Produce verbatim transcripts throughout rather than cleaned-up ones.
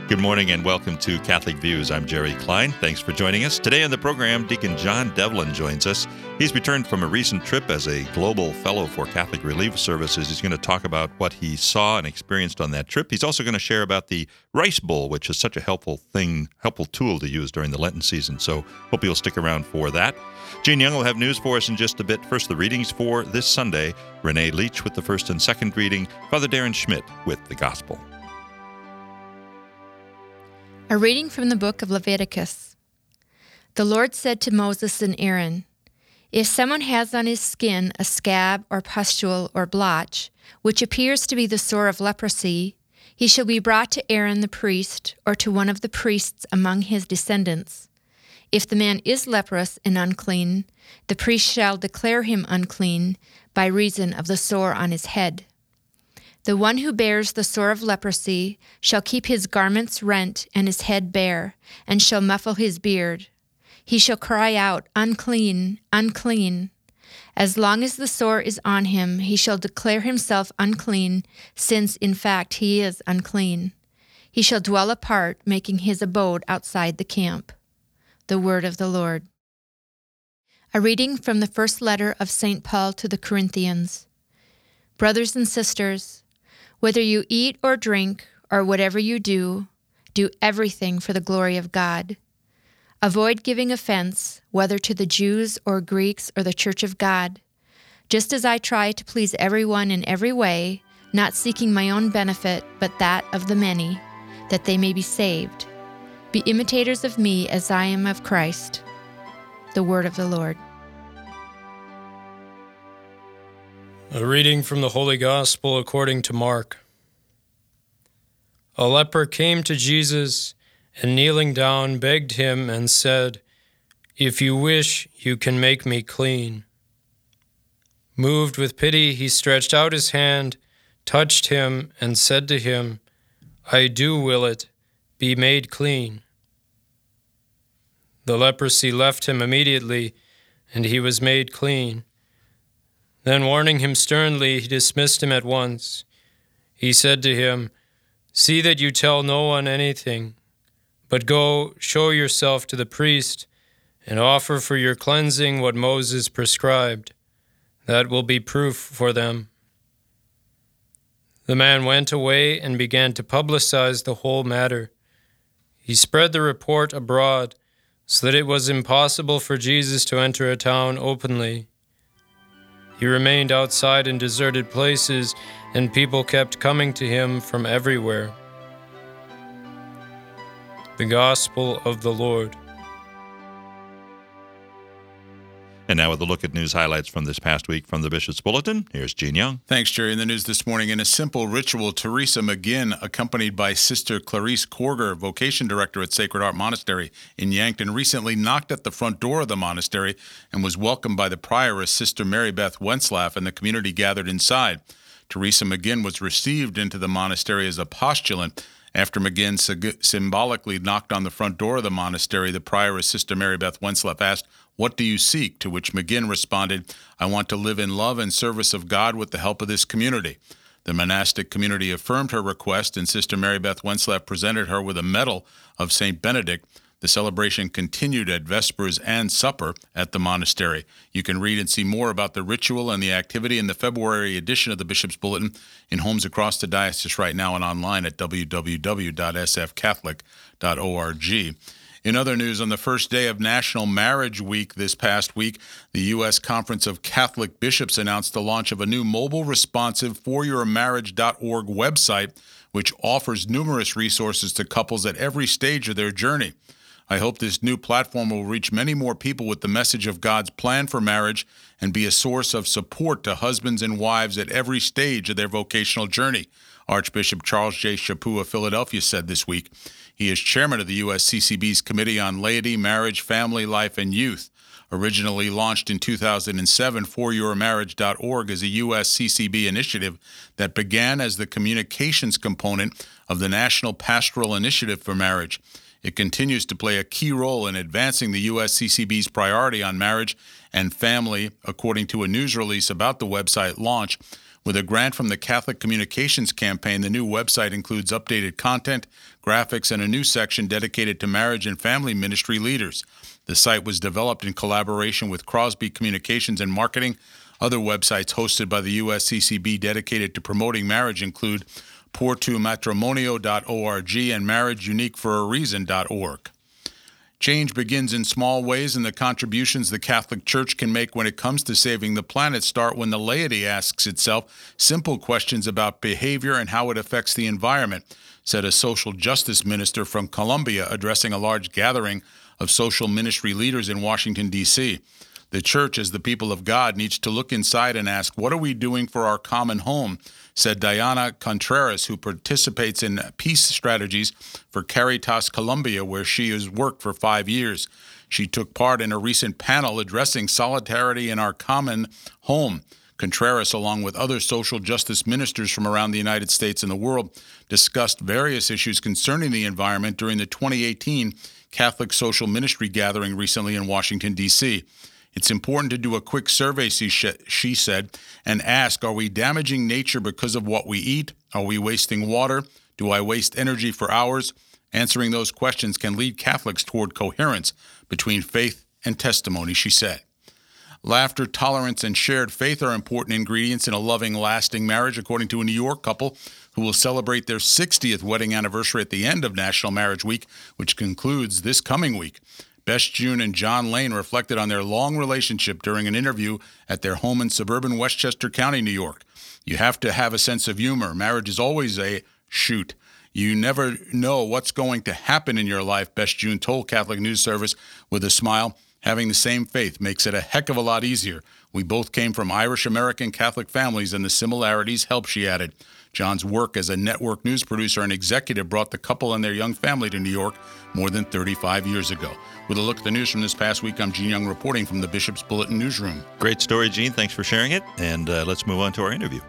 Good morning and welcome to Catholic Views. I'm Jerry Klein. Thanks for joining us. Today on the program, Deacon John Devlin joins us. He's returned from a recent trip as a global fellow for Catholic Relief Services. He's going to talk about what he saw and experienced on that trip. He's also going to share about the Rice Bowl, which is such a helpful thing, helpful tool to use during the Lenten season. So hope you'll stick around for that. Gene Young will have news for us in just a bit. First, the readings for this Sunday. Renee Leach with the first and second reading. Father Darren Schmidt with the Gospel. A reading from the book of Leviticus. The Lord said to Moses and Aaron, "If someone has on his skin a scab or pustule or blotch, which appears to be the sore of leprosy, he shall be brought to Aaron the priest or to one of the priests among his descendants. If the man is leprous and unclean, the priest shall declare him unclean by reason of the sore on his head. The one who bears the sore of leprosy shall keep his garments rent and his head bare, and shall muffle his beard. He shall cry out, 'Unclean, unclean.' As long as the sore is on him, he shall declare himself unclean, since in fact he is unclean. He shall dwell apart, making his abode outside the camp." The word of the Lord. A reading from the first letter of Saint Paul to the Corinthians. Brothers and sisters, whether you eat or drink, or whatever you do, do everything for the glory of God. Avoid giving offense, whether to the Jews or Greeks or the Church of God, just as I try to please everyone in every way, not seeking my own benefit, but that of the many, that they may be saved. Be imitators of me as I am of Christ. The word of the Lord. A reading from the Holy Gospel according to Mark. A leper came to Jesus and, kneeling down, begged him and said, "If you wish, you can make me clean." Moved with pity, he stretched out his hand, touched him, and said to him, "I do will it, be made clean." The leprosy left him immediately, and he was made clean. Then, warning him sternly, he dismissed him at once. He said to him, "See that you tell no one anything, but go, show yourself to the priest, and offer for your cleansing what Moses prescribed. That will be proof for them." The man went away and began to publicize the whole matter. He spread the report abroad, so that it was impossible for Jesus to enter a town openly. He remained outside in deserted places, and people kept coming to him from everywhere. The Gospel of the Lord. And now with a look at news highlights from this past week from the Bishop's Bulletin, here's Gene Young. Thanks, Jerry. In the news this morning, in a simple ritual, Teresa McGinn, accompanied by Sister Clarice Korger, Vocation Director at Sacred Heart Monastery in Yankton, recently knocked at the front door of the monastery and was welcomed by the prioress, Sister Mary Beth Wenslaff, and the community gathered inside. Teresa McGinn was received into the monastery as a postulant. After McGinn sig- symbolically knocked on the front door of the monastery, the prioress, Sister Mary Beth Wenslaff, asked, "What do you seek?" To which McGinn responded, "I want to live in love and service of God with the help of this community." The monastic community affirmed her request, and Sister Mary Beth Wenslaff presented her with a medal of Saint Benedict. The celebration continued at Vespers and Supper at the monastery. You can read and see more about the ritual and the activity in the February edition of the Bishop's Bulletin in homes across the diocese right now and online at w w w dot s f catholic dot org. In other news, on the first day of National Marriage Week this past week, the U S Conference of Catholic Bishops announced the launch of a new mobile responsive for your marriage dot org website, which offers numerous resources to couples at every stage of their journey. I hope this new platform will reach many more people with the message of God's plan for marriage and be a source of support to husbands and wives at every stage of their vocational journey, Archbishop Charles J. Chaput of Philadelphia said this week. He is chairman of the U S C C B's Committee on Laity, Marriage, Family Life, and Youth. Originally launched in two thousand seven, for your marriage dot org is a U S C C B initiative that began as the communications component of the National Pastoral Initiative for Marriage. It continues to play a key role in advancing the U S C C B's priority on marriage and family, according to a news release about the website launch, With a grant from the Catholic Communications Campaign, the new website includes updated content, graphics, and a new section dedicated to marriage and family ministry leaders. The site was developed in collaboration with Crosby Communications and Marketing. Other websites hosted by the U S C C B dedicated to promoting marriage include porto matrimonio dot org and marriage unique for a reason dot org. Change begins in small ways, and the contributions the Catholic Church can make when it comes to saving the planet start when the laity asks itself simple questions about behavior and how it affects the environment, said a social justice minister from Colombia addressing a large gathering of social ministry leaders in Washington, D C The Church, as the people of God, needs to look inside and ask, what are we doing for our common home, said Diana Contreras, who participates in peace strategies for Caritas Colombia, where she has worked for five years. She took part in a recent panel addressing solidarity in our common home. Contreras, along with other social justice ministers from around the United States and the world, discussed various issues concerning the environment during the twenty eighteen Catholic Social Ministry Gathering recently in Washington, D C It's important to do a quick survey, she said, and ask, are we damaging nature because of what we eat? Are we wasting water? Do I waste energy for hours? Answering those questions can lead Catholics toward coherence between faith and testimony, she said. Laughter, tolerance, and shared faith are important ingredients in a loving, lasting marriage, according to a New York couple who will celebrate their sixtieth wedding anniversary at the end of National Marriage Week, which concludes this coming week. Bess June and John Lane reflected on their long relationship during an interview at their home in suburban Westchester County, New York. You have to have a sense of humor. Marriage is always a shoot. You never know what's going to happen in your life, Bess June told Catholic News Service with a smile. Having the same faith makes it a heck of a lot easier. We both came from Irish-American Catholic families, and the similarities help, she added. John's work as a network news producer and executive brought the couple and their young family to New York more than thirty-five years ago. With a look at the news from this past week, I'm Gene Young reporting from the Bishop's Bulletin Newsroom. Great story, Gene. Thanks for sharing it. And uh, let's move on to our interview.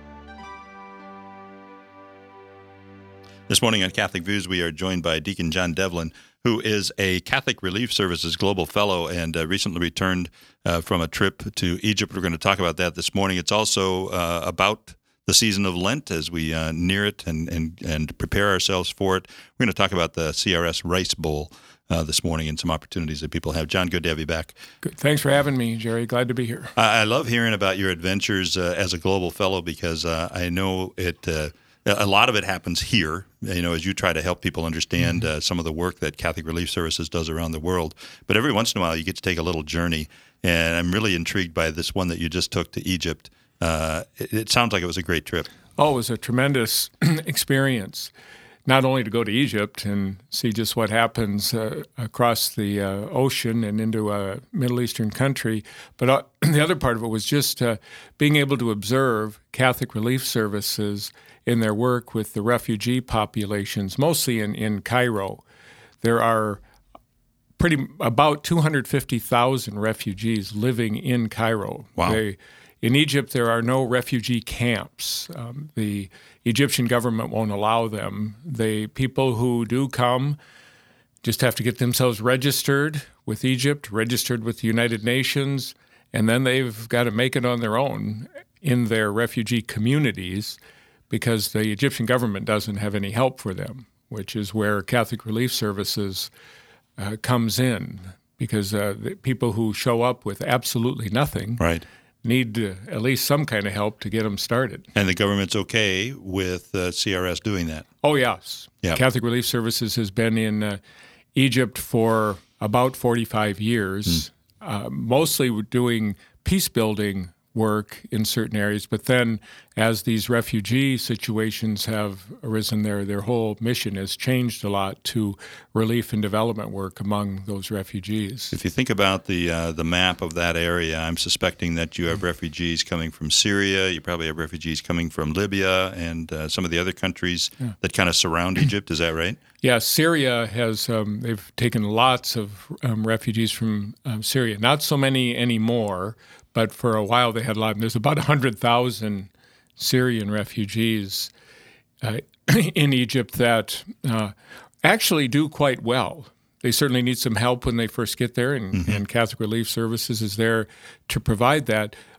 This morning on Catholic Views, we are joined by Deacon John Devlin, who is a Catholic Relief Services Global Fellow and uh, recently returned uh, from a trip to Egypt. We're going to talk about that this morning. It's also uh, about the season of Lent as we uh, near it and, and, and prepare ourselves for it. We're going to talk about the C R S Rice Bowl uh, this morning and some opportunities that people have. John, good to have you back. Good. Thanks for having me, Jerry. Glad to be here. I, I love hearing about your adventures uh, as a Global Fellow because uh, I know it. Uh, a lot of it happens here, you know, as you try to help people understand uh, some of the work that Catholic Relief Services does around the world. But every once in a while, you get to take a little journey, and I'm really intrigued by this one that you just took to Egypt. Uh, it, it sounds like it was a great trip. Oh, it was a tremendous experience, not only to go to Egypt and see just what happens uh, across the uh, ocean and into a Middle Eastern country, but uh, the other part of it was just uh, being able to observe Catholic Relief Services in their work with the refugee populations, mostly in, in Cairo. There are pretty about two hundred fifty thousand refugees living in Cairo. Wow. They, in Egypt, there are no refugee camps. Um, the Egyptian government won't allow them. The people who do come just have to get themselves registered with Egypt, registered with the United Nations, and then they've got to make it on their own in their refugee communities because the Egyptian government doesn't have any help for them, which is where Catholic Relief Services uh, comes in, because uh, the people who show up with absolutely nothing right. need uh, at least some kind of help to get them started. And the government's okay with uh, C R S doing that? Oh, yes. Yep. Catholic Relief Services has been in uh, Egypt for about forty-five years, mm. uh, mostly doing peace-building work in certain areas, but then as these refugee situations have arisen there, their whole mission has changed a lot to relief and development work among those refugees. If you think about the uh, the map of that area, I'm suspecting that you have refugees coming from Syria, you probably have refugees coming from Libya and uh, some of the other countries yeah. that kind of surround Egypt, is that right? Yeah, Syria has, um, they've taken lots of um, refugees from um, Syria. Not so many anymore, but for a while they had a lot. There's about one hundred thousand Syrian refugees uh, in Egypt that uh, actually do quite well. They certainly need some help when they first get there, and, mm-hmm. and Catholic Relief Services is there to provide that.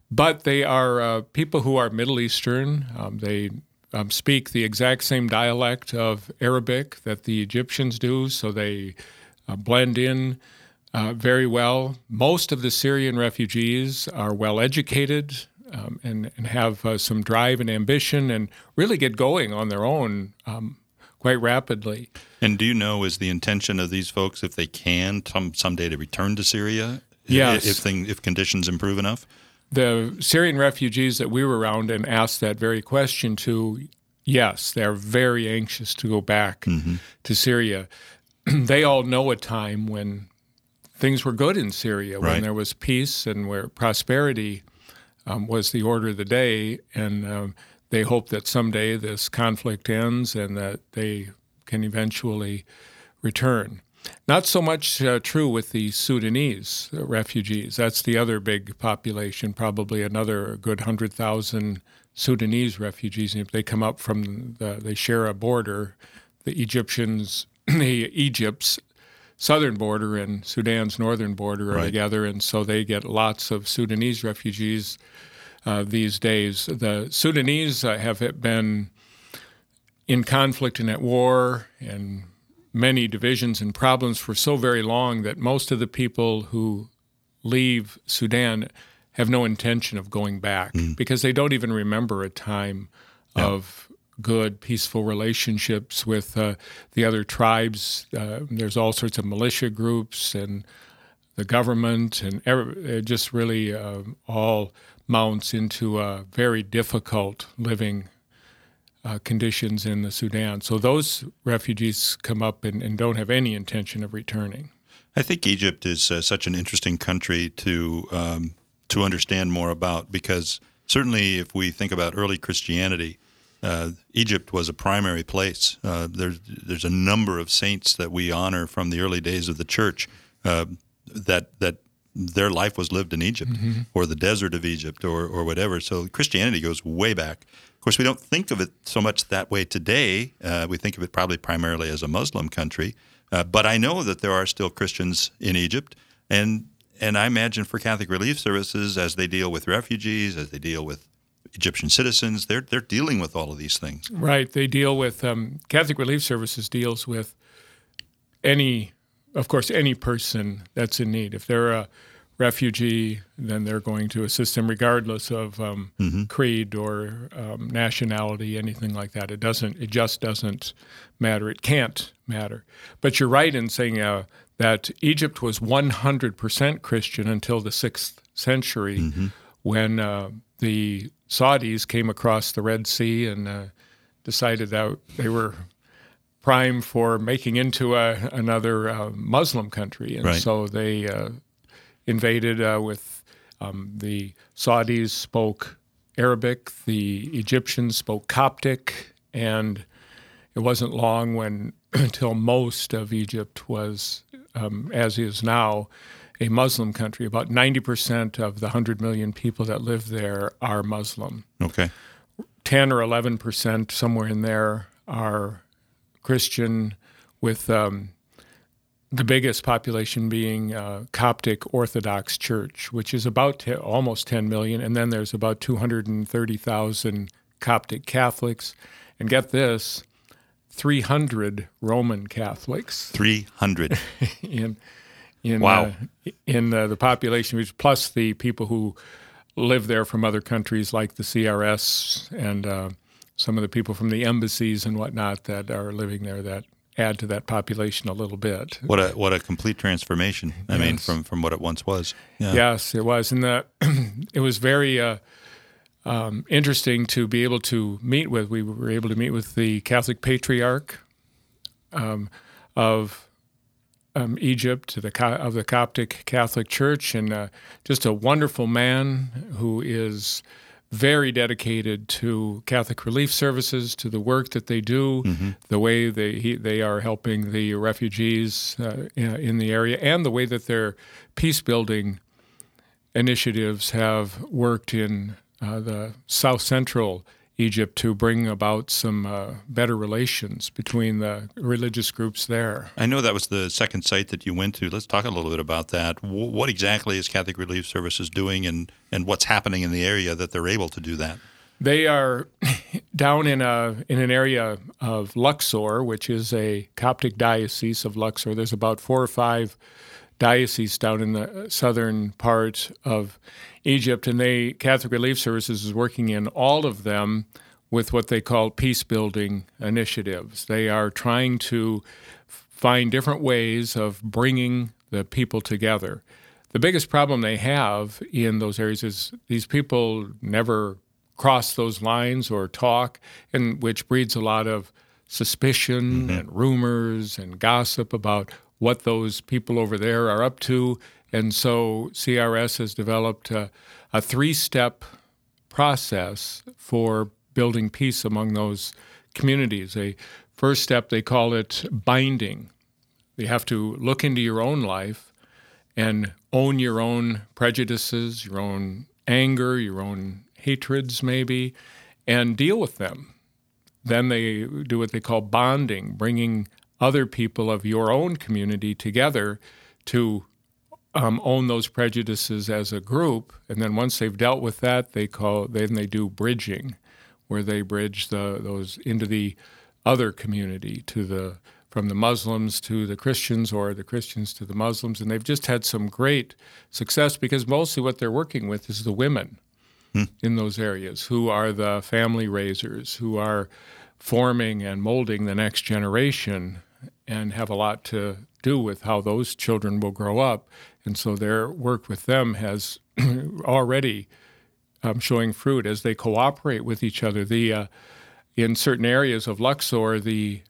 but they are uh, people who are Middle Eastern. Um, they um, speak the exact same dialect of Arabic that the Egyptians do, so they uh, blend in uh, very well. Most of the Syrian refugees are well educated um, and, and have uh, some drive and ambition and really get going on their own um, quite rapidly. And do you know, is the intention of these folks, if they can, some someday to return to Syria? Yes. If, thing, if conditions improve enough? The Syrian refugees that we were around and asked that very question to, yes, they're very anxious to go back mm-hmm. to Syria. They all know a time when things were good in Syria, right. when there was peace and where prosperity um, was the order of the day, and um, they hope that someday this conflict ends and that they can eventually return. Not so much uh, true with the Sudanese uh, refugees. That's the other big population, probably another good one hundred thousand Sudanese refugees. And if they come up from, the, they share a border, the Egyptians, the Egypt's southern border and Sudan's northern border are right. together, and so they get lots of Sudanese refugees uh, these days. The Sudanese uh, have been in conflict and at war and many divisions and problems for so very long that most of the people who leave Sudan have no intention of going back mm. because they don't even remember a time yeah. of good, peaceful relationships with uh, the other tribes. Uh, there's all sorts of militia groups and the government, and every, it just really uh, all mounts into a very difficult living Uh, conditions in the Sudan. So those refugees come up and, and don't have any intention of returning. I think Egypt is uh, such an interesting country to um, to understand more about, because certainly if we think about early Christianity, uh, Egypt was a primary place. Uh, there's there's a number of saints that we honor from the early days of the church uh, that that their life was lived in Egypt mm-hmm. or the desert of Egypt or or whatever. So Christianity goes way back. Of course, we don't think of it so much that way today. Uh, we think of it probably primarily as a Muslim country. Uh, but I know that there are still Christians in Egypt. And and I imagine for Catholic Relief Services, as they deal with refugees, as they deal with Egyptian citizens, they're they're dealing with all of these things. Right. They deal with, um, Catholic Relief Services deals with any, of course, any person that's in need. If they're a refugee, then they're going to assist them regardless of um, mm-hmm. creed or um, nationality, anything like that. It doesn't. It just doesn't matter. It can't matter. But you're right in saying uh, that Egypt was one hundred percent Christian until the sixth century, mm-hmm. when uh, the Saudis came across the Red Sea and uh, decided that they were prime for making into a, another uh, Muslim country, and right. so they uh, invaded uh, with um, the Saudis spoke Arabic, the Egyptians spoke Coptic, and it wasn't long when until most of Egypt was, um, as is now, a Muslim country. About ninety percent of the one hundred million people that live there are Muslim. Okay. ten or eleven percent, somewhere in there, are Christian, with um, the biggest population being uh, Coptic Orthodox Church, which is about te- almost ten million, and then there's about two hundred thirty thousand Coptic Catholics. And get this, three hundred Roman Catholics. three hundred in in wow. uh, in uh, the population, which plus the people who live there from other countries like the C R S and uh, some of the people from the embassies and whatnot that are living there that add to that population a little bit. What a what a complete transformation. I yes. mean, from, from what it once was. Yeah. Yes, it was. And the, it was very uh, um, interesting to be able to meet with. We were able to meet with the Catholic Patriarch um, of um, Egypt, the of the Coptic Catholic Church, and uh, just a wonderful man who is very dedicated to Catholic Relief Services, to the work that they do, mm-hmm. the way they he, they are helping the refugees uh, in, in the area, and the way that their peace-building initiatives have worked in uh, the south central Egypt to bring about some uh, better relations between the religious groups there. I know that was the second site that you went to. Let's talk a little bit about that. W- what exactly is Catholic Relief Services doing, and, and what's happening in the area that they're able to do that? They are down in a in an area of Luxor, which is a Coptic diocese of Luxor. There's about four or five dioceses down in the southern part of Egypt, and they Catholic Relief Services is working in all of them with what they call peace-building initiatives. They are trying to find different ways of bringing the people together. The biggest problem they have in those areas is these people never cross those lines or talk, and which breeds a lot of suspicion mm-hmm. and rumors and gossip about what those people over there are up to. And so C R S has developed a, a three-step process for building peace among those communities. A first step, they call it binding. You have to look into your own life and own your own prejudices, your own anger, your own hatreds maybe, and deal with them. Then they do what they call bonding, bringing other people of your own community together to um, own those prejudices as a group. And then once they've dealt with that, they call then they do bridging, where they bridge the those into the other community, to the from the Muslims to the Christians, or the Christians to the Muslims. And they've just had some great success, because mostly what they're working with is the women Hmm. in those areas, who are the family raisers, who are forming and molding the next generation and have a lot to do with how those children will grow up. And so their work with them has already um, showing fruit as they cooperate with each other. The uh, in certain areas of Luxor, the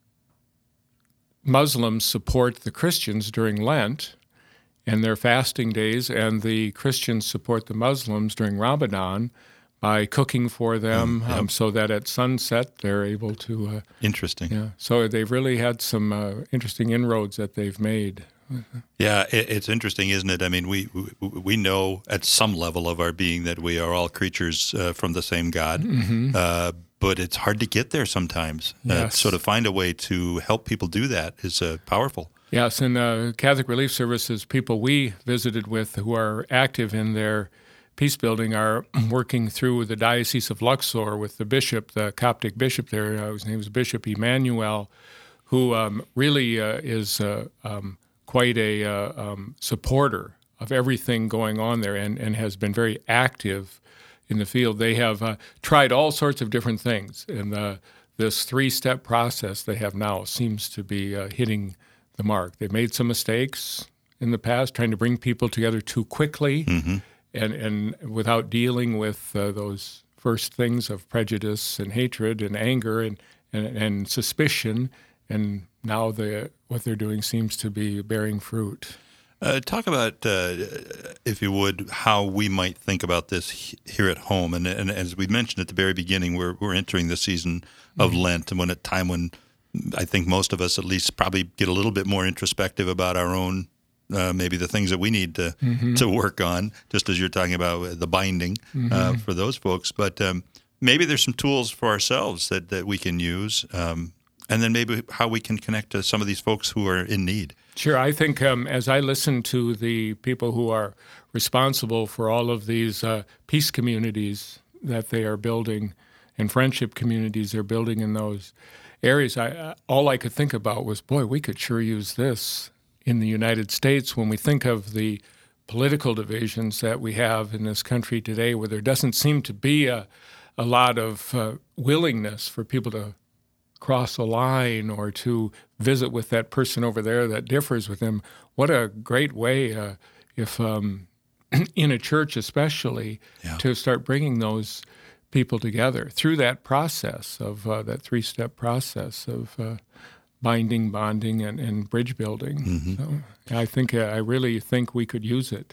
Muslims support the Christians during Lent and their fasting days, and the Christians support the Muslims during Ramadan by cooking for them, mm, yep. um, so that at sunset they're able to... Uh, interesting. Yeah, so they've really had some uh, interesting inroads that they've made. Yeah, it, it's interesting, isn't it? I mean, we, we we know at some level of our being that we are all creatures uh, from the same God, mm-hmm. uh, but it's hard to get there sometimes. Yes. Uh, so to find a way to help people do that is uh, powerful. Yes, and uh, Catholic Relief Services, people we visited with who are active in their peace building, are working through the Diocese of Luxor with the bishop, the Coptic bishop there, uh, his name is Bishop Emmanuel, who um, really uh, is uh, um, quite a uh, um, supporter of everything going on there, and, and has been very active in the field. They have uh, tried all sorts of different things, and uh, this three-step process they have now seems to be uh, hitting the mark. They've made some mistakes in the past, trying to bring people together too quickly, mm-hmm. and, and without dealing with uh, those first things of prejudice and hatred and anger and, and, and suspicion. And now the, what they're doing seems to be bearing fruit. Uh, talk about, uh, if you would, how we might think about this here at home. And, and as we mentioned at the very beginning, we're, we're entering the season of mm-hmm. Lent, and when a time when I think most of us at least probably get a little bit more introspective about our own, uh, maybe the things that we need to mm-hmm. to work on, just as you're talking about the binding mm-hmm. uh, for those folks. But um, maybe there's some tools for ourselves that, that we can use, um, and then maybe how we can connect to some of these folks who are in need. Sure. I think um, as I listen to the people who are responsible for all of these uh, peace communities that they are building and friendship communities they're building in those areas, I, all I could think about was, boy, we could sure use this in the United States when we think of the political divisions that we have in this country today, where there doesn't seem to be a, a lot of uh, willingness for people to cross a line or to visit with that person over there that differs with them. What a great way, uh, if um, in a church especially, yeah. to start bringing those people together through that process of uh, that three-step process of uh, binding, bonding, and, and bridge building. Mm-hmm. So I think uh, I really think we could use it.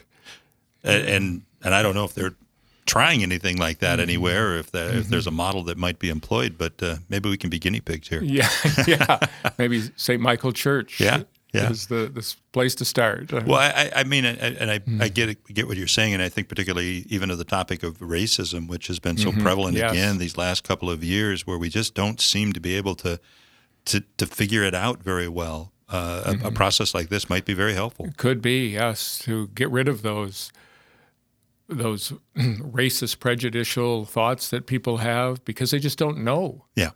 And and, and I don't know if they're trying anything like that mm-hmm. anywhere, or if, the, mm-hmm. if there's a model that might be employed, but uh, maybe we can be guinea pigs here. Yeah, yeah. Maybe Saint Michael Church. Yeah. Yeah. is the, the place to start. Well, I, I mean, and I, Mm-hmm. I get it, get what you're saying, and I think particularly even of the topic of racism, which has been so Mm-hmm. prevalent Yes. again these last couple of years, where we just don't seem to be able to to, to figure it out very well. Uh, a, Mm-hmm. a process like this might be very helpful. Could be, yes, to get rid of those those racist, prejudicial thoughts that people have because they just don't know Yeah.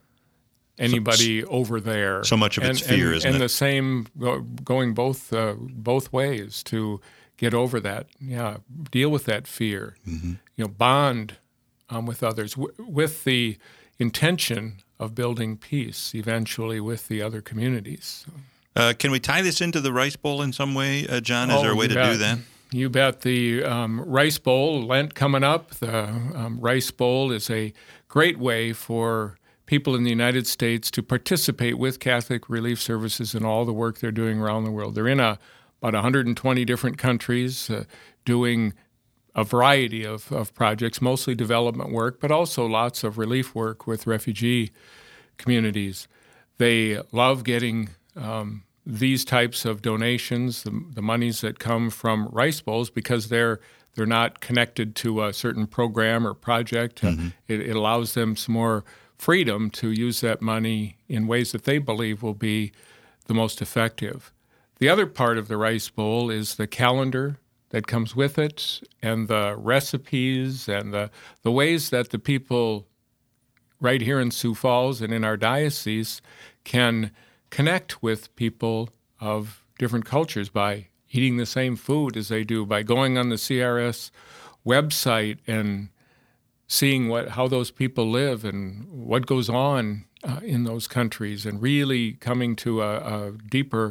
anybody over there. so much of it's and, fear, and, isn't and it? the same go, going both uh, both ways to get over that. Yeah, deal with that fear. Mm-hmm. You know, bond um, with others w- with the intention of building peace eventually with the other communities. Uh, can we tie this into the Rice Bowl in some way, uh, John? Is Oh, there a way you to bet. do that? You bet. The um, Rice Bowl, Lent coming up, the um, Rice Bowl is a great way for people in the United States to participate with Catholic Relief Services in all the work they're doing around the world. They're in a, about one hundred twenty different countries uh, doing a variety of, of projects, mostly development work, but also lots of relief work with refugee communities. They love getting um, these types of donations, the, the monies that come from Rice Bowls, because they're they're not connected to a certain program or project. Uh, it, it allows them some more freedom to use that money in ways that they believe will be the most effective. The other part of the Rice Bowl is the calendar that comes with it and the recipes and the, the ways that the people right here in Sioux Falls and in our diocese can connect with people of different cultures by eating the same food as they do, by going on the C R S website and seeing what how those people live and what goes on uh, in those countries, and really coming to a, a deeper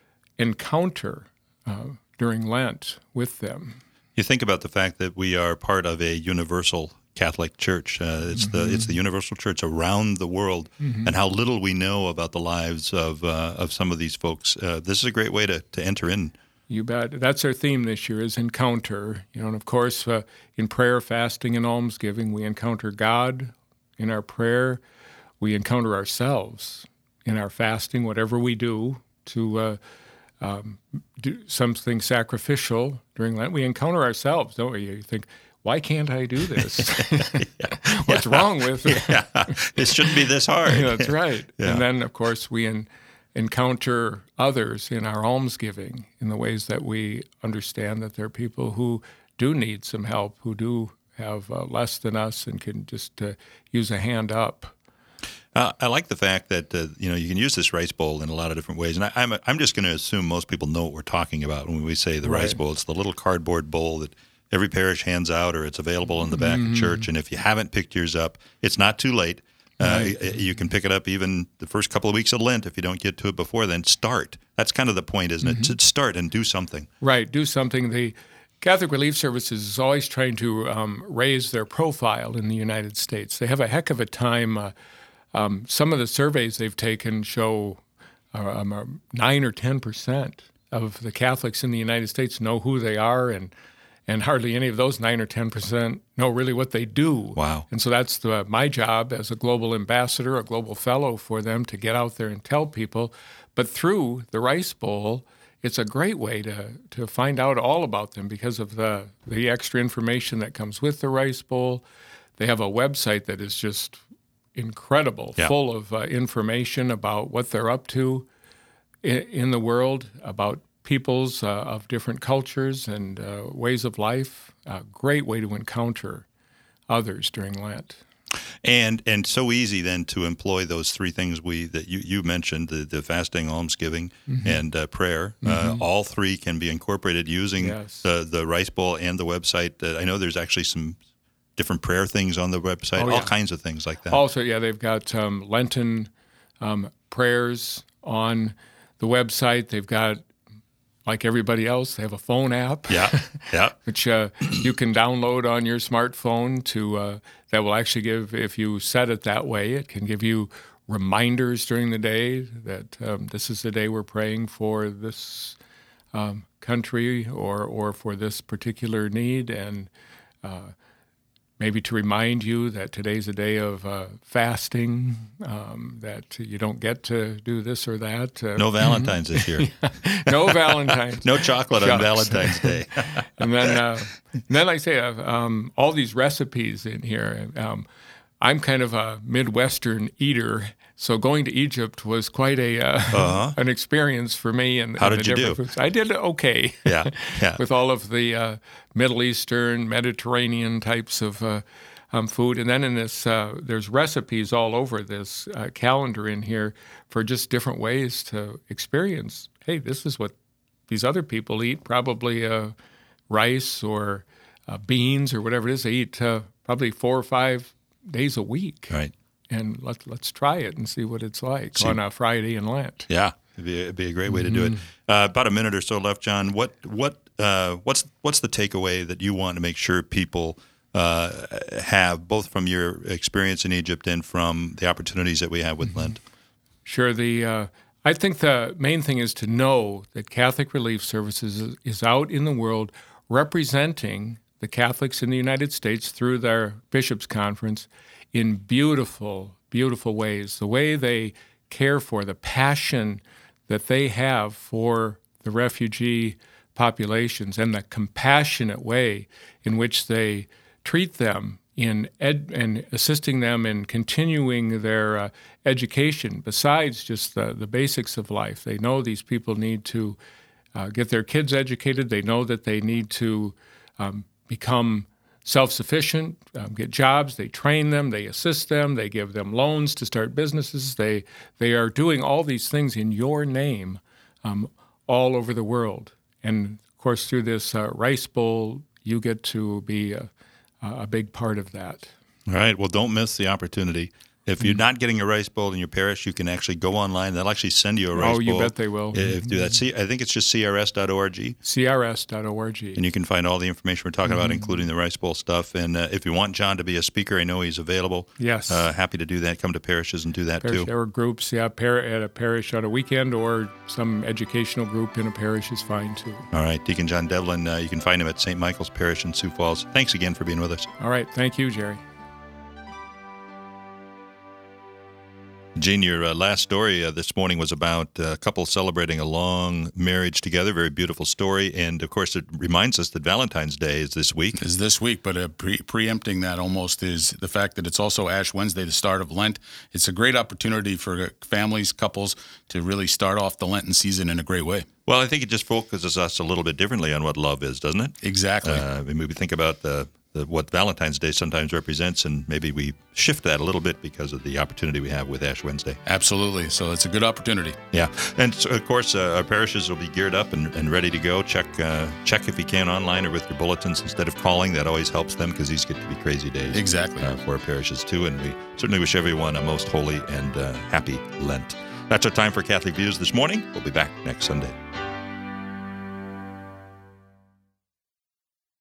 encounter uh, during Lent with them. You think about the fact that we are part of a universal Catholic Church. Uh, it's Mm-hmm. the it's the universal church around the world, and how little we know about the lives of uh, of some of these folks. Uh, this is a great way to, to enter in. You bet. That's our theme this year, is encounter. You know, and of course, uh, in prayer, fasting, and almsgiving, we encounter God. In our prayer, we encounter ourselves. In our fasting, whatever we do to uh, um, do something sacrificial during Lent, we encounter ourselves, don't we? You think, why can't I do this? What's wrong with it? Yeah, it shouldn't be this hard. Yeah, that's right. Yeah. And then, of course, we en- encounter others in our almsgiving in the ways that we understand that there are people who do need some help, who do have uh, less than us and can just uh, use a hand up. Uh, I like the fact that uh, you know you can use this rice bowl in a lot of different ways, and I, I'm I'm just going to assume most people know what we're talking about when we say the Right. rice bowl. It's the little cardboard bowl that every parish hands out, or it's available in the back Mm-hmm. of church. And if you haven't picked yours up, it's not too late. Uh, y- You can pick it up even the first couple of weeks of Lent if you don't get to it before then. Start. That's kind of the point, isn't Mm-hmm. it? To start and do something. Right, do something. The Catholic Relief Services is always trying to um, raise their profile in the United States. They have a heck of a time. Uh, um, some of the surveys they've taken show uh, um, uh, nine or ten percent of the Catholics in the United States know who they are, and and hardly any of those nine or ten percent know really what they do. Wow. And so that's the, my job as a global ambassador, a global fellow for them, to get out there and tell people. But through the Rice Bowl, it's a great way to, to find out all about them because of the, the extra information that comes with the Rice Bowl. They have a website that is just incredible, Yeah. full of uh, information about what they're up to in, in the world, about peoples uh, of different cultures and uh, ways of life. A great way to encounter others during Lent. And and so easy then to employ those three things we that you, you mentioned, the, the fasting, almsgiving, Mm-hmm. and uh, prayer. Uh, all three can be incorporated using Yes. the, the Rice Bowl and the website. Uh, I know there's actually some different prayer things on the website, Oh, all yeah. kinds of things like that. Also, yeah, they've got um, Lenten um, prayers on the website. They've got, like everybody else, they have a phone app. Yeah, yeah. Which uh, you can download on your smartphone to uh, that will actually give, if you set it that way, it can give you reminders during the day that um, this is the day we're praying for this um, country or or for this particular need, and uh, maybe to remind you that today's a day of uh, fasting, um, that you don't get to do this or that. Uh, no Valentine's this year. No Valentine's. No chocolate Shucks. on Valentine's Day. And then, uh, and then like I say, uh, um, all these recipes in here. Um, I'm kind of a Midwestern eater, so going to Egypt was quite a uh, uh-huh. an experience for me. And, How and did the you different do? Foods. I did okay. Yeah, yeah. With all of the uh, Middle Eastern, Mediterranean types of uh, um, food, and then in this, uh, there's recipes all over this uh, calendar in here for just different ways to experience. Hey, this is what these other people eat. Probably uh, rice or uh, beans or whatever it is. They eat uh, probably four or five days a week, right? And let's let's try it and see what it's like see. on a Friday in Lent. Yeah, it'd be, it'd be a great way to do it. Uh, about a minute or so left, John. What what uh, what's what's the takeaway that you want to make sure people uh, have, both from your experience in Egypt and from the opportunities that we have with mm-hmm. Lent? Sure. The uh, I think the main thing is to know that Catholic Relief Services is, is out in the world representing the Catholics in the United States through their bishops' conference in beautiful, beautiful ways. The way they care for, the passion that they have for the refugee populations, and the compassionate way in which they treat them in ed- and assisting them in continuing their uh, education, besides just the, the basics of life. They know these people need to uh, get their kids educated. They know that they need to um, become self-sufficient, um, get jobs. They train them, they assist them, they give them loans to start businesses. They they are doing all these things in your name um, all over the world. And, of course, through this uh, Rice Bowl, you get to be a, a big part of that. All right. Well, don't miss the opportunity. If you're not getting a rice bowl in your parish, you can actually go online. They'll actually send you a rice bowl. Oh, you bet they will. If do that. See, I think it's just C R S dot org. C R S dot org. And you can find all the information we're talking mm-hmm. about, including the rice bowl stuff. And uh, if you want John to be a speaker, I know he's available. Yes. Uh, happy to do that. Come to parishes and do that parish, too. There are groups, yeah, par- at a parish on a weekend, or some educational group in a parish is fine too. All right. Deacon John Devlin, uh, you can find him at Saint Michael's Parish in Sioux Falls. Thanks again for being with us. All right. Thank you, Jerry. Gene, your uh, last story uh, this morning was about a couple celebrating a long marriage together. Very beautiful story. And, of course, it reminds us that Valentine's Day is this week. Is this week, but uh, pre- preempting that almost is the fact that it's also Ash Wednesday, the start of Lent. It's a great opportunity for families, couples, to really start off the Lenten season in a great way. Well, I think it just focuses us a little bit differently on what love is, doesn't it? Exactly. Uh, I mean, we think about the... The, what Valentine's Day sometimes represents, and maybe we shift that a little bit because of the opportunity we have with Ash Wednesday. Absolutely. So it's a good opportunity. Yeah. And so, of course, uh, our parishes will be geared up and, and ready to go. Check uh, check if you can online or with your bulletins instead of calling. That always helps them, because these get to be crazy days. Exactly. Uh, for our parishes, too. And we certainly wish everyone a most holy and uh, happy Lent. That's our time for Catholic Views this morning. We'll be back next Sunday.